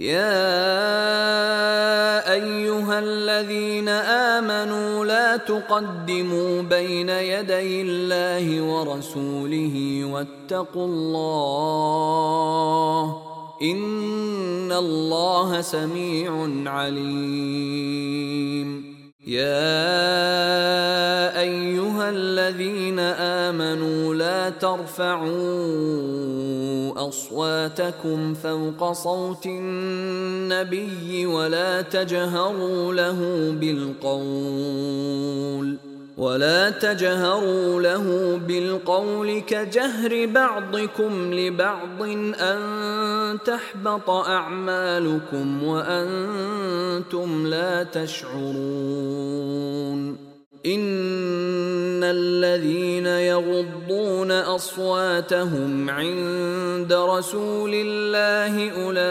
يا أيها الذين آمنوا لا تقدموا بين يدي الله ورسوله واتقوا الله إن الله سميع عليم. يا أيها الذين آمنوا لا ترفعوا أصواتكم فوق صوت النبي ولا تجهروا له بالقول كجهر بعضكم لبعض أن تحبط أعمالكم وأنتم لا تشعرون. إن الذين يغضون أصواتهم عند رسول الله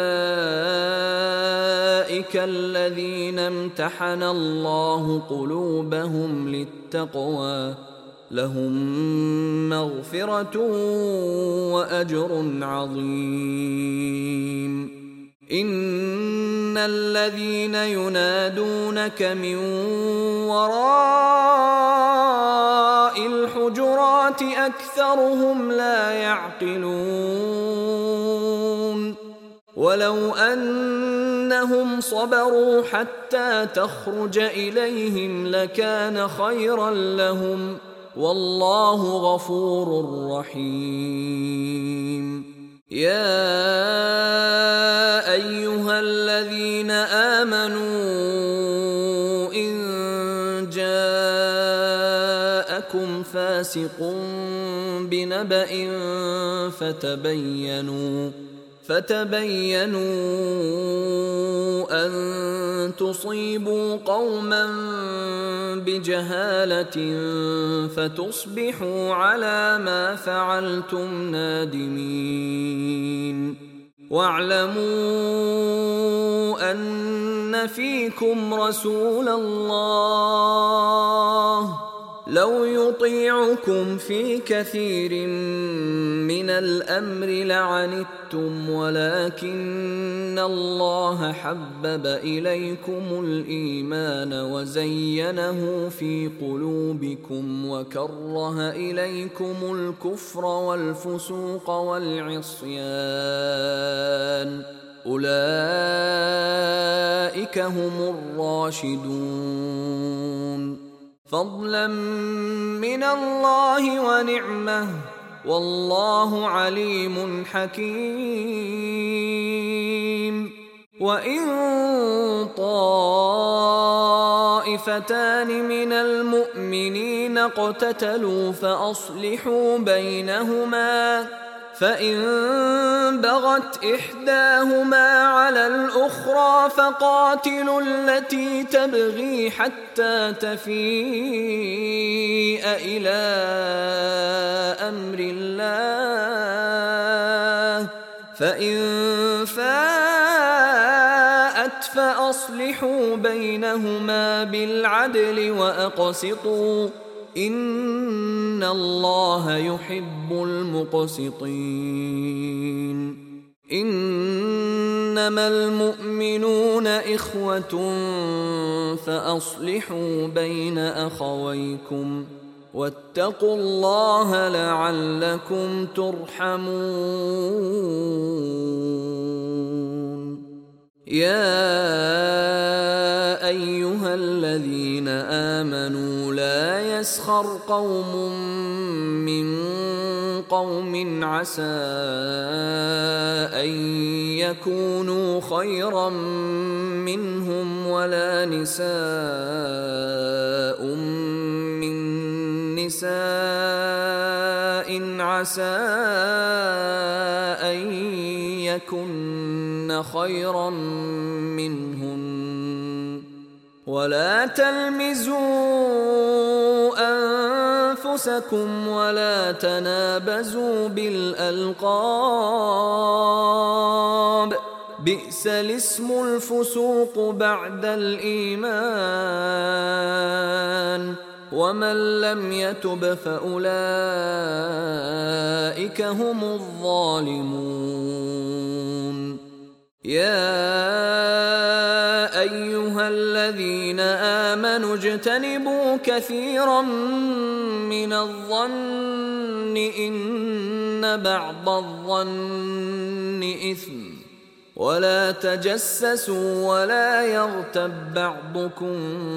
أولئك الذين امتحن الله قلوبهم للتقوى لهم مغفرة وأجر عظيم. إن الذين ينادونك من وراء الحجرات أكثرهم لا يعقلون. ولو أنهم صبروا حتى تخرج إليهم لكان خيرا لهم والله غفور رحيم. يا أيها الذين آمنوا إن جاءكم فاسق بنبأ فتبينوا أن تصيبوا قوما بجهالة فتصبحوا على ما فعلتم نادمين. واعلموا أن فيكم رسول الله لو يطيعكم في كثير من الأمر لعنتم ولكن الله حبب إليكم الإيمان وزينه في قلوبكم وكره إليكم الكفر والفسوق والعصيان أولئك هم الراشدون فضلا من الله ونعمة والله عليم حكيم. وإن طائفتان من المؤمنين اقتتلوا فأصلحوا بينهما فإن بغت إحداهما على الأخرى فقاتلوا التي تبغي حتى تفيء إلى أمر الله فإن فاءت فأصلحوا بينهما بالعدل وأقسطوا إن الله يحب المقسطين. إنما المؤمنون إخوة فأصلحوا بين أخويكم واتقوا الله لعلكم ترحمون. يا أيها الذين آمنوا لا يسخر قوم من قوم عسى أن يكونوا خيرا منهم ولا نساء من نساء عسى أن يكن خيرا منهن ولا تلمزوا أنفسكم ولا تنابزوا بالألقاب بئس الاسم الفسوق بعد الإيمان ومن لم يتب فأولئك هم الظالمون. يا أيها الذين آمنوا اجتنبوا كثيرا من الظن إن بعض الظن إثم ولا تجسسوا ولا يغتب بعضكم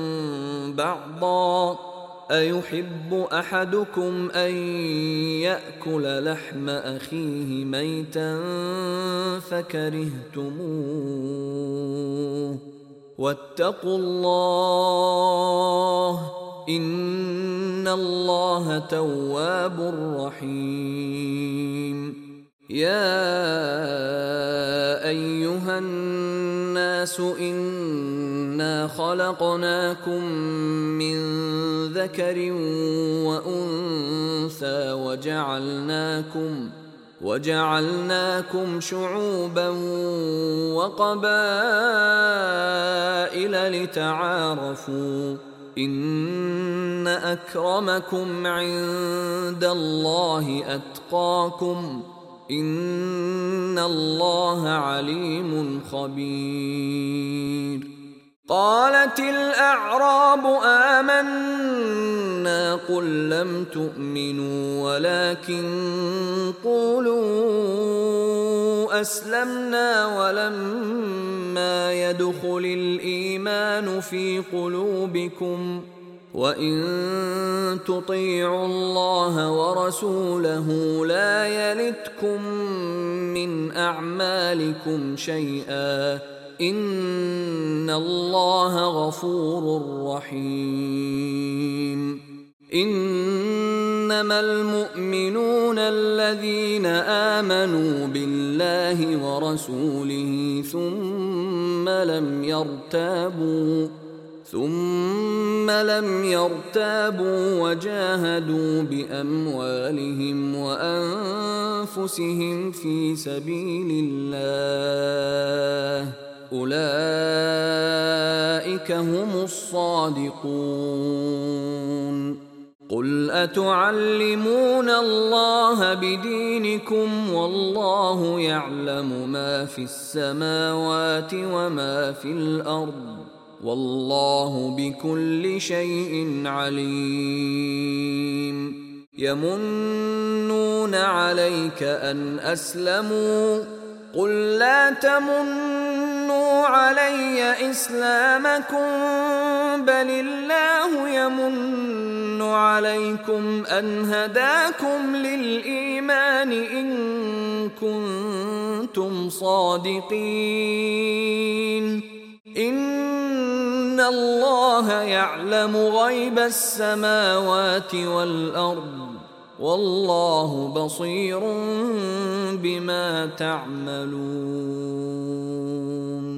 بعضا أيحب أحدكم أن يأكل لحم أخيه ميتا فكرهتموه واتقوا الله إن الله تواب رحيم يا أيها الناس إنا خلقناكم من ذكر وأنثى وجعلناكم شعوبا وقبائل لتعارفوا إن أكرمكم عند الله أتقاكم إن الله عليم خبير قالت الأعراب آمنا قل لم تؤمنوا ولكن قولوا أسلمنا ولما يدخل الإيمان في قلوبكم وإن تطيعوا الله ورسوله لا يلتكم من أعمالكم شيئا إن الله غفور رحيم إنما المؤمنون الذين آمنوا بالله ورسوله ثم لم يرتابوا وجاهدوا بأموالهم وأنفسهم في سبيل الله أولئك هم الصادقون قل أتعلمون الله بدينكم والله يعلم ما في السماوات وما في الأرض والله بكل شيء عليم يمنون عليك أن أسلموا قل لا تمنوا علي إسلامكم بل الله يمن عليكم أن هداكم للإيمان إن كنتم صادقين إن الله يعلم غيب السماوات والأرض والله بصير بما تعملون